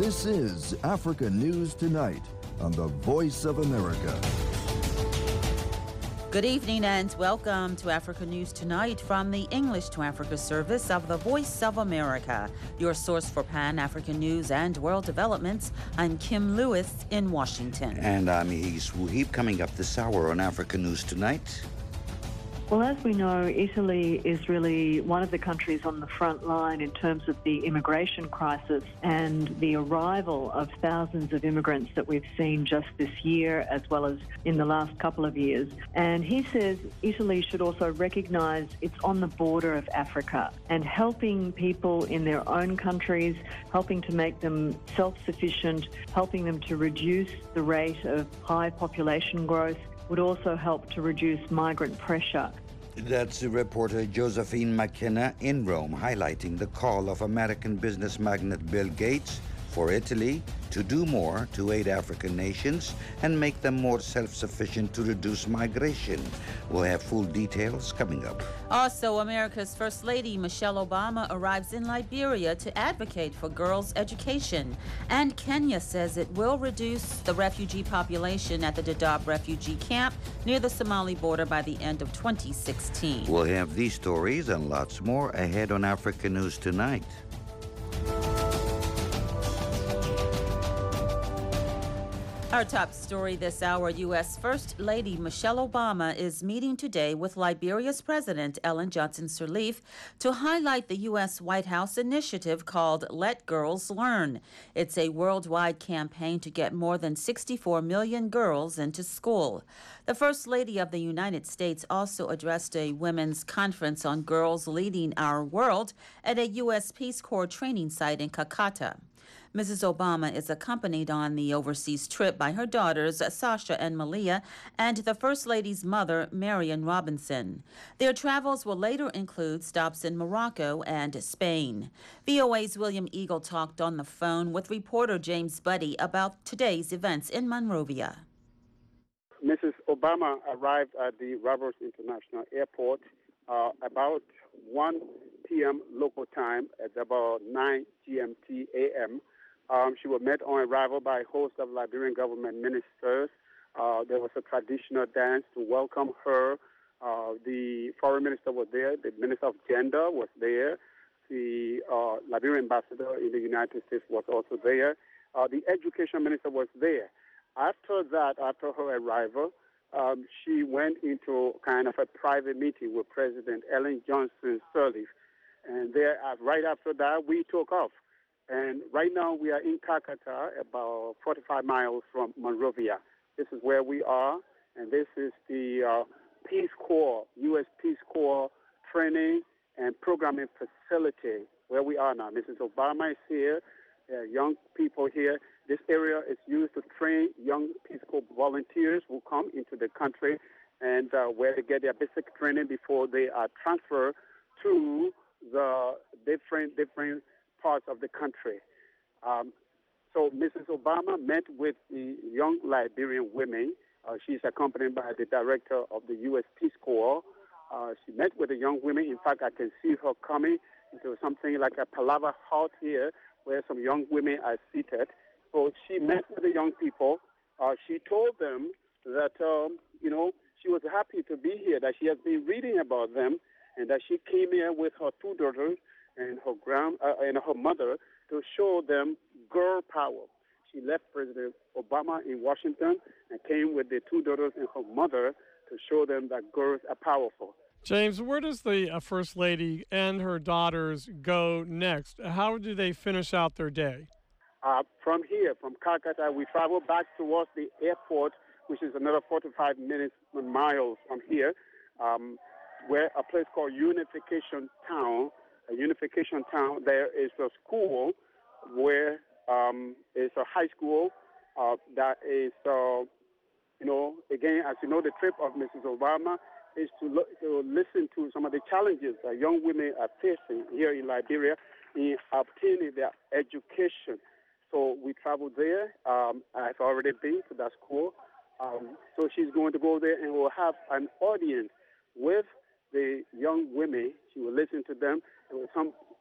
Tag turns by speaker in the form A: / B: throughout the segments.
A: This is Africa News Tonight on the Voice of America.
B: Good evening and welcome to Africa News Tonight from the English to Africa service of the Voice of America, your source for Pan-African news and world developments. I'm Kim Lewis in Washington.
C: And I'm Ys Wuhib. Coming up this hour on Africa News Tonight.
D: Well, as we know, Italy is really one of the countries on the front line in terms of the immigration crisis and the arrival of thousands of immigrants that we've seen just this year as well as in the last couple of years. And he says Italy should also recognise it's on the border of Africa and helping people in their own countries, helping to make them self-sufficient, helping them to reduce the rate of high population growth would also help to reduce migrant pressure.
C: That's reporter Josephine McKenna in Rome, highlighting the call of American business magnate Bill Gates for Italy to do more to aid African nations and make them more self-sufficient to reduce migration. We'll have full details coming up.
B: Also, America's First Lady Michelle Obama arrives in Liberia to advocate for girls' education. And Kenya says it will reduce the refugee population at the Dadaab refugee camp near the Somali border by the end of 2016.
C: We'll have these stories and lots more ahead on Africa News Tonight.
B: Our top story this hour, U.S. First Lady Michelle Obama is meeting today with Liberia's President Ellen Johnson Sirleaf to highlight the U.S. White House initiative called Let Girls Learn. It's a worldwide campaign to get more than 64 million girls into school. The First Lady of the United States also addressed a women's conference on girls leading our world at a U.S. Peace Corps training site in Kakata. Mrs. Obama is accompanied on the overseas trip by her daughters, Sasha and Malia, and the First Lady's mother, Marion Robinson. Their travels will later include stops in Morocco and Spain. VOA's William Eagle talked on the phone with reporter James Buddy about today's events in Monrovia.
E: Mrs. Obama arrived at the Roberts International Airport about 1 p.m. local time at about 9 GMT a.m. She was met on arrival by a host of Liberian government ministers. There was a traditional dance to welcome her. The foreign minister was there. The minister of gender was there. The Liberian ambassador in the United States was also there. The education minister was there. After that, after her arrival, she went into kind of a private meeting with President Ellen Johnson Sirleaf. And there, right after that, we took off. And right now we are in Kakata, about 45 miles from Monrovia. This is where we are, and this is the Peace Corps, U.S. Peace Corps training and programming facility where we are now. Mrs. Obama is here, young people here. This area is used to train young Peace Corps volunteers who come into the country and where they get their basic training before they are transferred to the different parts of the country. So Mrs. Obama met with the young Liberian women. She's accompanied by the director of the U.S. Peace Corps. She met with the young women. In fact, I can see her coming into something like a palaver hut here where some young women are seated. So she met with the young people. She told them that, she was happy to be here, that she has been reading about them, and that she came here with her two daughters and her mother to show them girl power. She left President Obama in Washington and came with the two daughters and her mother to show them that girls are powerful.
F: James, where does the First Lady and her daughters go next? How do they finish out their day?
E: From here, from Calcutta, we travel back towards the airport, which is another 45 miles from here, where a place called Unification Town. A Unification Town, there is a school where it's a high school that is, again, as you know, the trip of Mrs. Obama is to listen to some of the challenges that young women are facing here in Liberia in obtaining their education. So we traveled there. I've already been to that school. So she's going to go there and we'll have an audience with the young women. She will listen to them. And some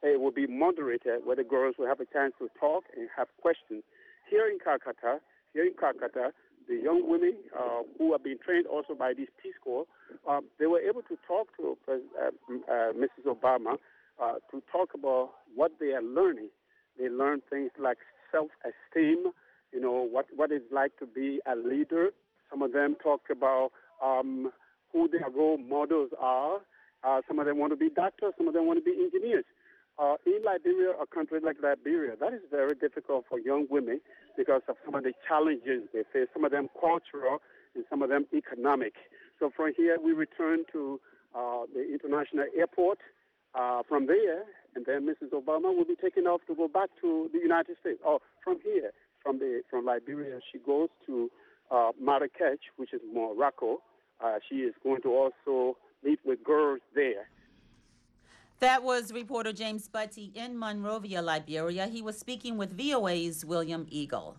E: it will be moderated where the girls will have a chance to talk and have questions. Here in Calcutta, the young women who have been trained also by these Peace Corps, they were able to talk to Mrs. Obama to talk about what they are learning. They learn things like self-esteem, what it's like to be a leader. Some of them talk about who their role models are. Some of them want to be doctors. Some of them want to be engineers. In Liberia, a country like Liberia, that is very difficult for young women because of some of the challenges they face, some of them cultural and some of them economic. So from here, we return to the international airport. From there, and then Mrs. Obama will be taken off to go back to the United States. From here, from Liberia, she goes to Marrakech, which is Morocco. She is going to also meet with girls there.
B: That was reporter James Butty in Monrovia, Liberia. He was speaking with VOA's William Eagle.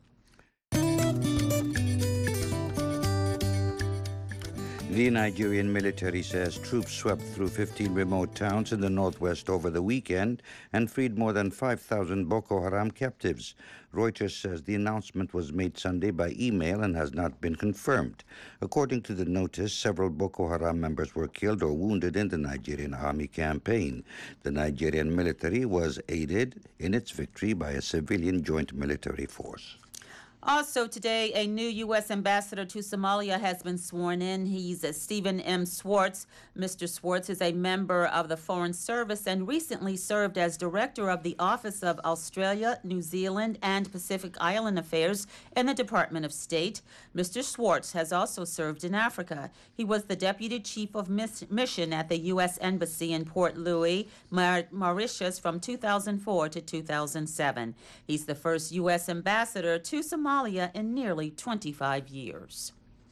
C: The Nigerian military says troops swept through 15 remote towns in the northwest over the weekend and freed more than 5,000 Boko Haram captives. Reuters says the announcement was made Sunday by email and has not been confirmed. According to the notice, several Boko Haram members were killed or wounded in the Nigerian army campaign. The Nigerian military was aided in its victory by a civilian joint military force.
B: Also today, a new U.S. ambassador to Somalia has been sworn in. He's Stephen M. Swartz. Mr. Swartz is a member of the Foreign Service and recently served as director of the Office of Australia, New Zealand, and Pacific Island Affairs in the Department of State. Mr. Swartz has also served in Africa. He was the deputy chief of mission at the U.S. Embassy in Port Louis, Mauritius, from 2004 to 2007. He's the first U.S. ambassador to Somalia in nearly 25 years.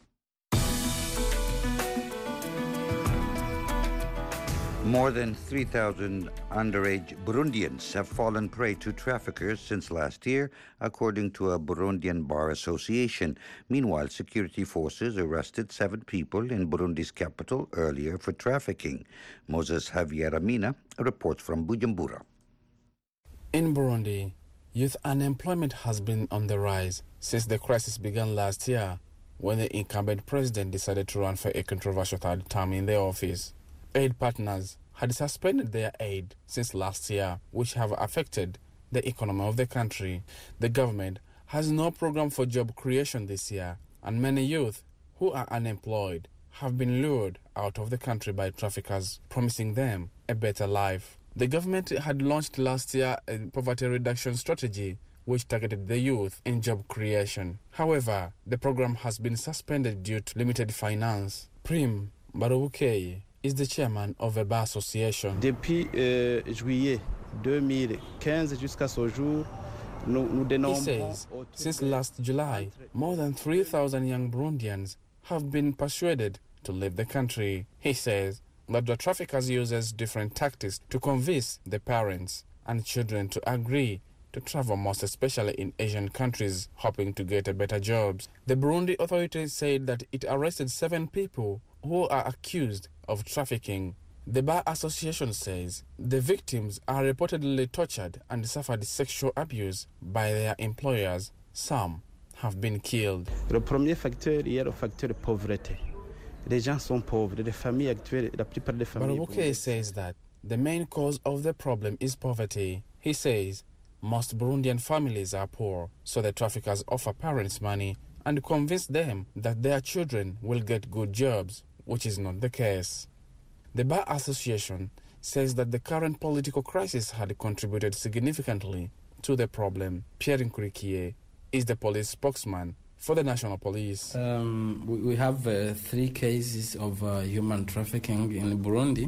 C: More than 3,000 underage Burundians have fallen prey to traffickers since last year, according to a Burundian bar association. Meanwhile, security forces arrested 7 people in Burundi's capital earlier for trafficking. Moses Javier Amina reports from Bujumbura.
G: In Burundi, youth unemployment has been on the rise since the crisis began last year, when the incumbent president decided to run for a controversial third term in the office. Aid partners had suspended their aid since last year, which have affected the economy of the country. The government has no program for job creation this year, and many youth who are unemployed have been lured out of the country by traffickers, promising them a better life. The government had launched last year a poverty reduction strategy which targeted the youth in job creation. However, the program has been suspended due to limited finance. Prim Barouke is the chairman of a bar association.
H: Depuis juillet 2015 jusqu'à ce jour,
G: he says, since last July, more than 3,000 young Burundians have been persuaded to leave the country. He says that the traffickers uses different tactics to convince the parents and children to agree to travel, most especially in Asian countries, hoping to get better jobs. The Burundi authorities said that it arrested 7 people who are accused of trafficking. The Bar Association says the victims are reportedly tortured and suffered sexual abuse by their employers. Some have been killed.
H: Le premier facteur est le facteur de pauvreté. Les gens sont pauvres. Les familles actuelles, la plupart des familles.
G: Barouke says that the main cause of the problem is poverty. He says most Burundian families are poor, so the traffickers offer parents money and convince them that their children will get good jobs, which is not the case. The Bar Association says that the current political crisis had contributed significantly to the problem. Pierre Nkurikiye is the police spokesman for the National Police.
I: We have 3 cases of human trafficking in Burundi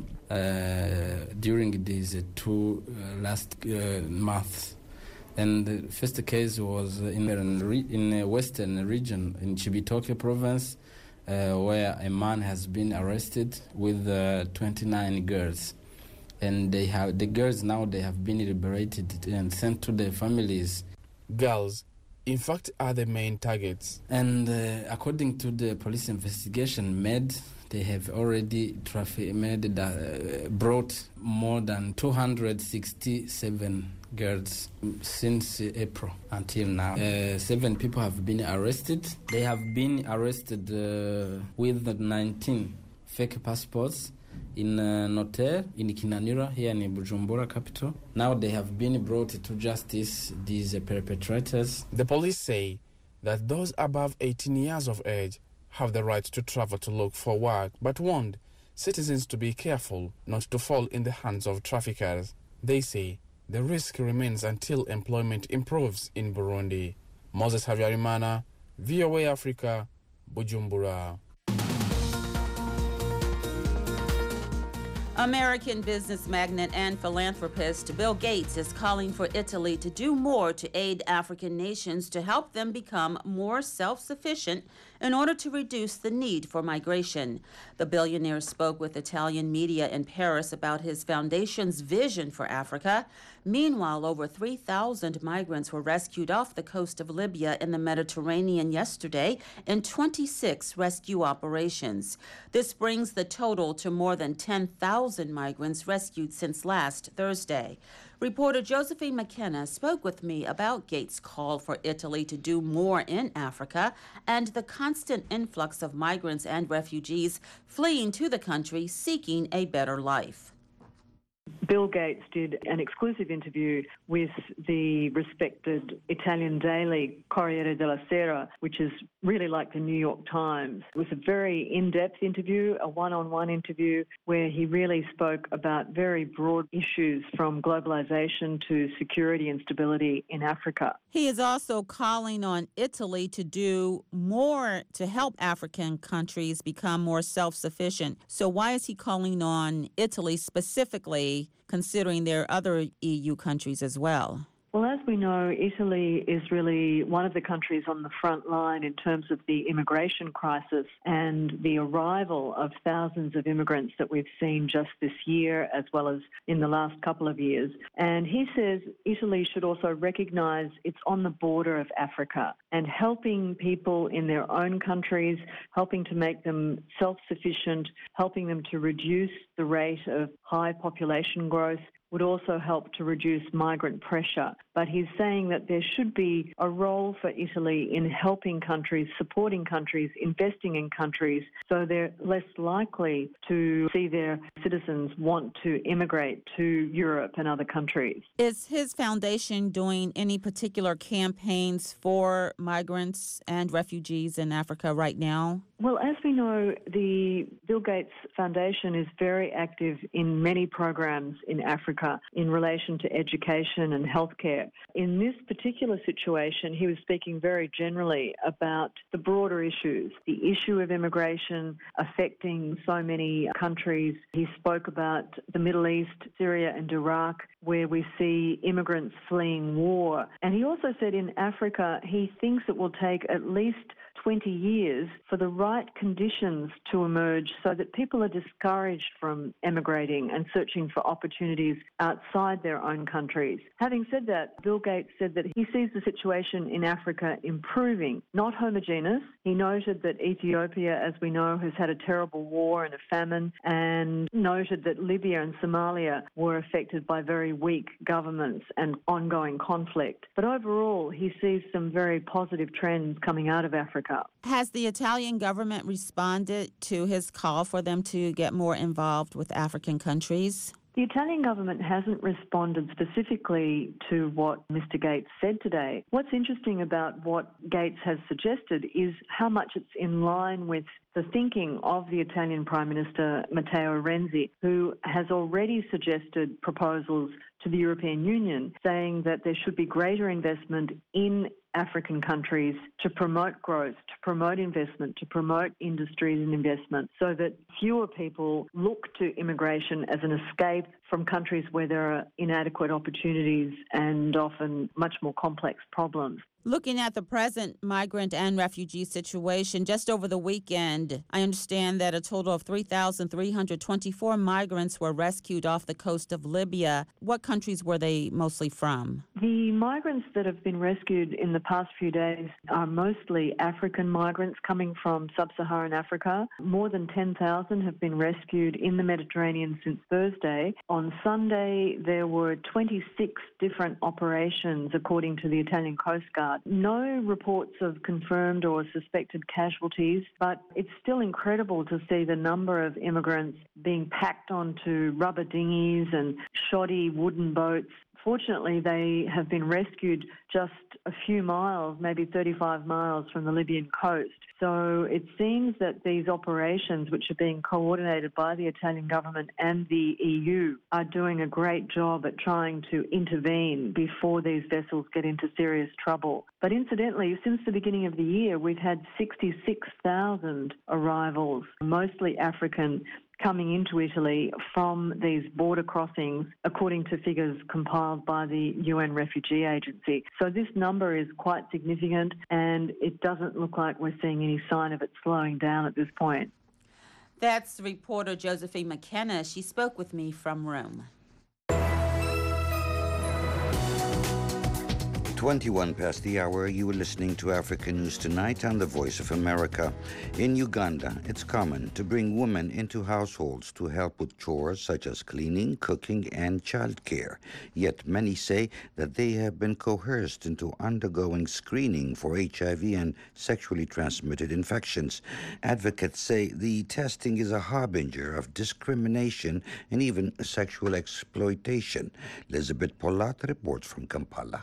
I: during these 2 last months. And the first case was in a western region, in Chibitoke province, where a man has been arrested with 29 girls. And the girls now, they have been liberated and sent to their families.
G: Girls, in fact, are the main targets.
I: And according to the police investigation made They have already brought more than 267 girls since April until now. 7 people have been arrested. They have been arrested with 19 fake passports in Notaire, in Kinanira, here in Bujumbura capital. Now they have been brought to justice, these perpetrators.
G: The police say that those above 18 years of age have the right to travel to look for work, but warned citizens to be careful not to fall in the hands of traffickers. They say the risk remains until employment improves in Burundi. Moses Havyarimana, VOA Africa, Bujumbura.
B: American business magnate and philanthropist Bill Gates is calling for Italy to do more to aid African nations to help them become more self-sufficient in order to reduce the need for migration. The billionaire spoke with Italian media in Paris about his foundation's vision for Africa. Meanwhile, over 3,000 migrants were rescued off the coast of Libya in the Mediterranean yesterday in 26 rescue operations. This brings the total to more than 10,000 migrants rescued since last Thursday. Reporter Josephine McKenna spoke with me about Gates' call for Italy to do more in Africa and the constant influx of migrants and refugees fleeing to the country seeking a better life.
D: Bill Gates did an exclusive interview with the respected Italian daily Corriere della Sera, which is really like the New York Times. It was a very in-depth interview, a one-on-one interview, where he really spoke about very broad issues from globalization to security and stability in Africa.
B: He is also calling on Italy to do more to help African countries become more self-sufficient. So why is he calling on Italy specifically, considering there are other EU countries as well?
D: Well, as we know, Italy is really one of the countries on the front line in terms of the immigration crisis and the arrival of thousands of immigrants that we've seen just this year as well as in the last couple of years. And he says Italy should also recognise it's on the border of Africa and helping people in their own countries, helping to make them self-sufficient, helping them to reduce the rate of high population growth would also help to reduce migrant pressure. But he's saying that there should be a role for Italy in helping countries, supporting countries, investing in countries, so they're less likely to see their citizens want to immigrate to Europe and other countries.
B: Is his foundation doing any particular campaigns for migrants and refugees in Africa right now?
D: Well, as we know, the Bill Gates Foundation is very active in many programs in Africa in relation to education and healthcare. In this particular situation, he was speaking very generally about the broader issues, the issue of immigration affecting so many countries. He spoke about the Middle East, Syria and Iraq, where we see immigrants fleeing war. And he also said in Africa, he thinks it will take at least 20 years for the right conditions to emerge so that people are discouraged from emigrating and searching for opportunities outside their own countries. Having said that, Bill Gates said that he sees the situation in Africa improving, not homogeneous. He noted that Ethiopia, as we know, has had a terrible war and a famine, and noted that Libya and Somalia were affected by very weak governments and ongoing conflict. But overall, he sees some very positive trends coming out of Africa.
B: Has the Italian government responded to his call for them to get more involved with African countries?
D: The Italian government hasn't responded specifically to what Mr. Gates said today. What's interesting about what Gates has suggested is how much it's in line with the thinking of the Italian Prime Minister Matteo Renzi, who has already suggested proposals to the European Union saying that there should be greater investment in African countries to promote growth, to promote investment, to promote industries and investment so that fewer people look to immigration as an escape from countries where there are inadequate opportunities and often much more complex problems.
B: Looking at the present migrant and refugee situation, just over the weekend, I understand that a total of 3,324 migrants were rescued off the coast of Libya. What countries were they mostly from?
D: The migrants that have been rescued in the past few days are mostly African migrants coming from sub-Saharan Africa. More than 10,000 have been rescued in the Mediterranean since Thursday. On Sunday, there were 26 different operations, according to the Italian Coast Guard. No reports of confirmed or suspected casualties, but it's still incredible to see the number of immigrants being packed onto rubber dinghies and shoddy wooden boats. Fortunately, they have been rescued just a few miles, maybe 35 miles from the Libyan coast. So it seems that these operations, which are being coordinated by the Italian government and the EU, are doing a great job at trying to intervene before these vessels get into serious trouble. But incidentally, since the beginning of the year, we've had 66,000 arrivals, mostly African, coming into Italy from these border crossings, according to figures compiled by the UN Refugee Agency. So this number is quite significant, and it doesn't look like we're seeing any sign of it slowing down at this point.
B: That's reporter Josephine McKenna. She spoke with me from Rome.
C: 21 past the hour, you are listening to Africa News Tonight on the Voice of America. In Uganda, it's common to bring women into households to help with chores such as cleaning, cooking, and childcare. Yet many say that they have been coerced into undergoing screening for HIV and sexually transmitted infections. Advocates say the testing is a harbinger of discrimination and even sexual exploitation. Elizabeth Polat reports from Kampala.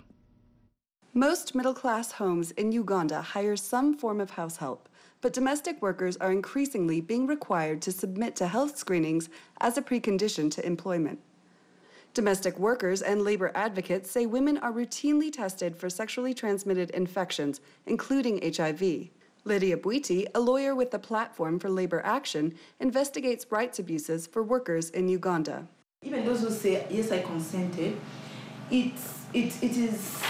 J: Most middle-class homes in Uganda hire some form of house help, but domestic workers are increasingly being required to submit to health screenings as a precondition to employment. Domestic workers and labor advocates say women are routinely tested for sexually transmitted infections, including HIV. Lydia Bwiti, a lawyer with the Platform for Labor Action, investigates rights abuses for workers in Uganda.
K: Even those who say, yes, I consented, it is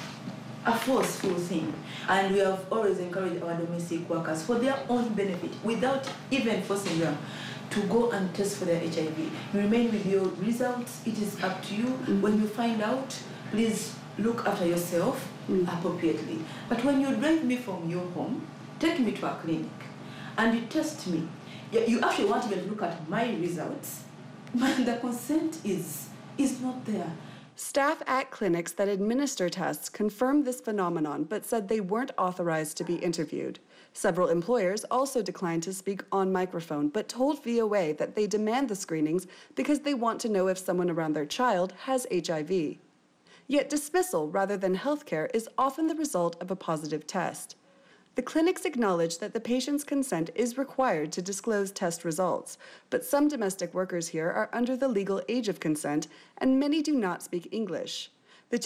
K: a forceful thing. And we have always encouraged our domestic workers for their own benefit, without even forcing them to go and test for their HIV. You remain with your results. It is up to you. When you find out, please look after yourself appropriately. But when you drive me from your home, take me to a clinic, and you test me, you actually want me to look at my results, but the consent is not there.
J: Staff at clinics that administer tests confirmed this phenomenon, but said they weren't authorized to be interviewed. Several employers also declined to speak on microphone, but told VOA that they demand the screenings because they want to know if someone around their child has HIV. Yet dismissal rather than healthcare is often the result of a positive test. The clinics acknowledge that the patient's consent is required to disclose test results, but some domestic workers here are under the legal age of consent, and many do not speak English. The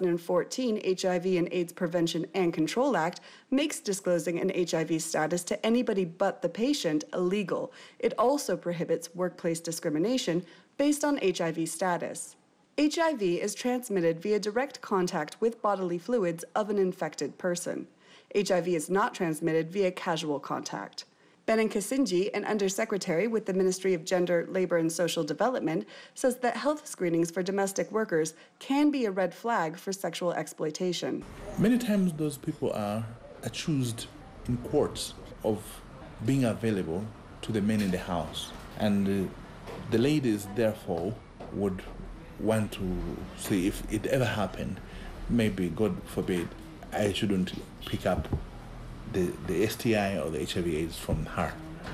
J: 2014 HIV and AIDS Prevention and Control Act makes disclosing an HIV status to anybody but the patient illegal. It also prohibits workplace discrimination based on HIV status. HIV is transmitted via direct contact with bodily fluids of an infected person. HIV is not transmitted via casual contact. Benin Kasinji, an undersecretary with the Ministry of Gender, Labor and Social Development, says that health screenings for domestic workers can be a red flag for sexual exploitation.
L: Many times those people are accused in courts of being available to the men in the house. And the ladies, therefore, would want to say if it ever happened, maybe, God forbid, I shouldn't pick up the STI or the HIV/AIDS from her.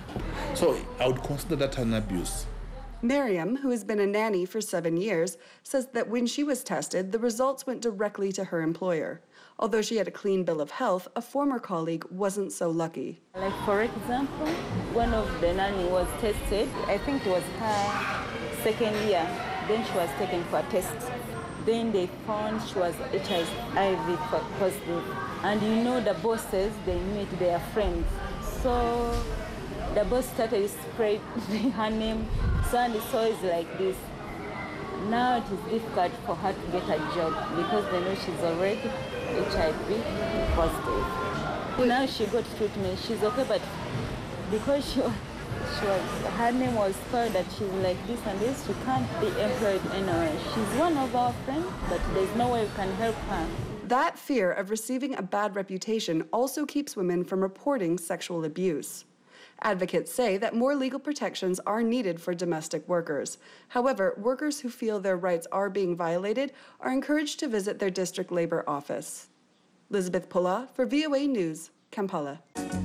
L: So I would consider that an abuse.
J: Miriam, who has been a nanny for 7 years, says that when she was tested, the results went directly to her employer. Although she had a clean bill of health, a former colleague wasn't so lucky.
M: Like, for example, one of the nanny was tested, I think it was her second year, then she was taken for a test. Then they found she was HIV positive. And you know the bosses, they meet their friends. So the boss started to spread her name. So and so is like this. Now it is difficult for her to get a job because they know she's already HIV positive. Now she got treatment, she's okay, but because her name was spelled that she's like this and this, she can't be employed anywhere. She's one of our friends, but there's no way we can help her.
J: That fear of receiving a bad reputation also keeps women from reporting sexual abuse. Advocates say that more legal protections are needed for domestic workers. However, workers who feel their rights are being violated are encouraged to visit their district labor office. Elizabeth Pula for VOA News, Kampala.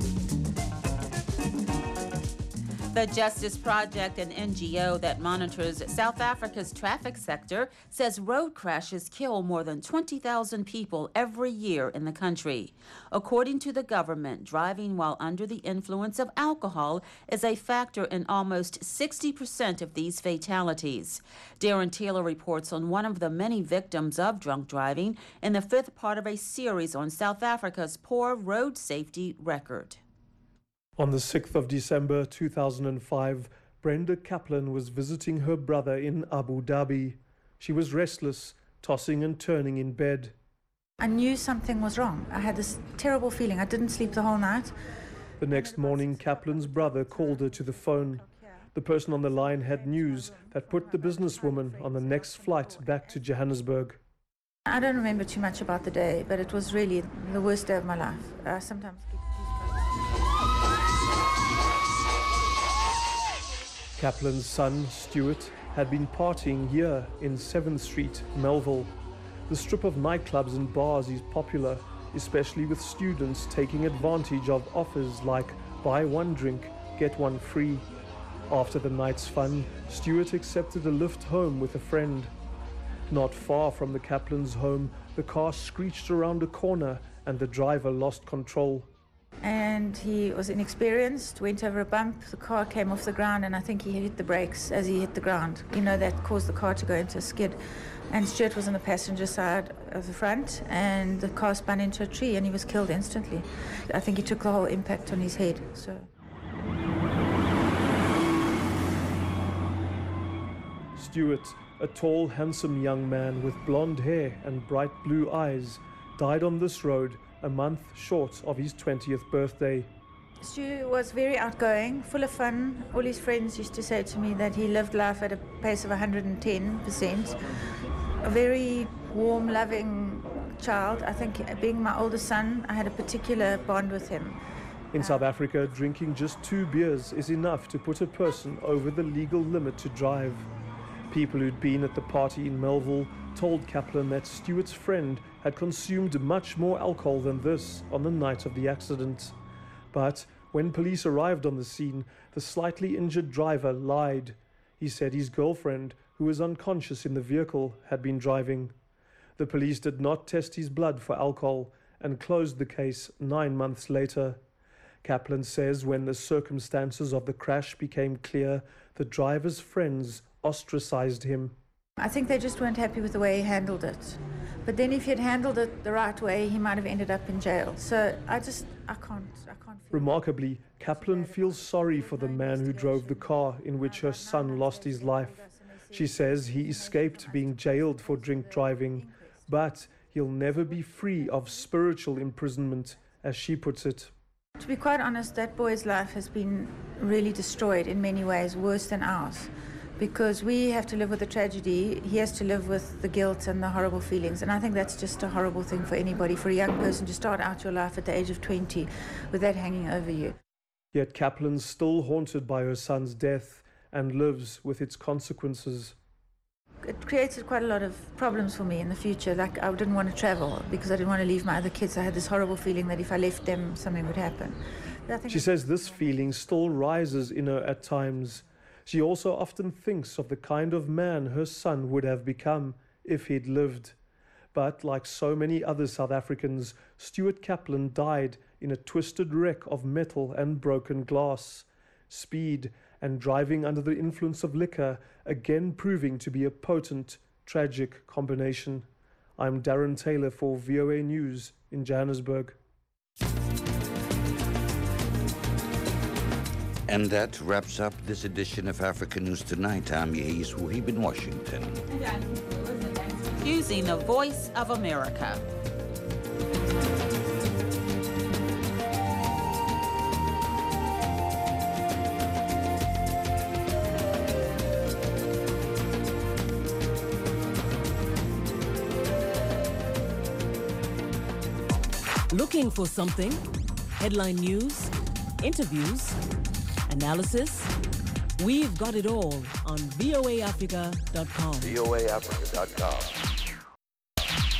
B: The Justice Project, an NGO that monitors South Africa's traffic sector, says road crashes kill more than 20,000 people every year in the country. According to the government, driving while under the influence of alcohol is a factor in almost 60% of these fatalities. Darren Taylor reports on one of the many victims of drunk driving in the fifth part of a series on South Africa's poor road safety record.
N: On the 6th of December 2005, Brenda Kaplan was visiting her brother in Abu Dhabi. She was restless, tossing and turning in bed.
O: I knew something was wrong. I had this terrible feeling. I didn't sleep the whole night.
N: The next morning, Kaplan's brother called her to the phone. The person on the line had news that put the businesswoman on the next flight back to Johannesburg.
O: I don't remember too much about the day, but it was really the worst day of my life. Sometimes.
N: Kaplan's son, Stuart, had been partying here in 7th Street, Melville. The strip of nightclubs and bars is popular, especially with students taking advantage of offers like buy one drink, get one free. After the night's fun, Stuart accepted a lift home with a friend. Not far from the Kaplan's home, the car screeched around a corner and the driver lost control.
O: And he was inexperienced, went over a bump, the car came off the ground, and I think he hit the brakes as he hit the ground. You know, that caused the car to go into a skid. And Stuart was on the passenger side of the front, and the car spun into a tree, and he was killed instantly. I think he took the whole impact on his head. So.
N: Stuart, a tall, handsome young man with blonde hair and bright blue eyes, died on this road a month short of his 20th birthday.
O: Stu was very outgoing, full of fun. All his friends used to say to me that he lived life at a pace of 110%. A very warm, loving child. I think being my older son, I had a particular bond with him.
N: In South Africa, drinking just 2 beers is enough to put a person over the legal limit to drive. People who'd been at the party in Melville told Kaplan that Stuart's friend had consumed much more alcohol than this on the night of the accident. But when police arrived on the scene, the slightly injured driver lied. He said his girlfriend, who was unconscious in the vehicle, had been driving. The police did not test his blood for alcohol and closed the case 9 months later. Kaplan says when the circumstances of the crash became clear, the driver's friends ostracized him.
O: I think they just weren't happy with the way he handled it. But then if he had handled it the right way, he might have ended up in jail. So I can't
N: Remarkably, Kaplan feels sorry for the man who drove the car in which her son lost his life. She says he escaped being jailed for drink driving, but he'll never be free of spiritual imprisonment, as she puts it.
O: To be quite honest, that boy's life has been really destroyed in many ways, worse than ours. Because we have to live with the tragedy, he has to live with the guilt and the horrible feelings. And I think that's just a horrible thing for anybody, for a young person to start out your life at the age of 20 with that hanging over you.
N: Yet Kaplan's still haunted by her son's death and lives with its consequences.
O: It created quite a lot of problems for me in the future. Like, I didn't want to travel because I didn't want to leave my other kids. I had this horrible feeling that if I left them, something would happen.
N: She says this feeling still rises in her at times. She also often thinks of the kind of man her son would have become if he'd lived. But like so many other South Africans, Stuart Kaplan died in a twisted wreck of metal and broken glass. Speed and driving under the influence of liquor again proving to be a potent, tragic combination. I'm Darren Taylor for VOA News in Johannesburg.
C: And that wraps up this edition of Africa News Tonight. I'm Yehis Wuhib in Washington.
B: Using the Voice of America.
P: Looking for something? Headline news, interviews, analysis? We've got it all on voaafrica.com.
A: voaafrica.com.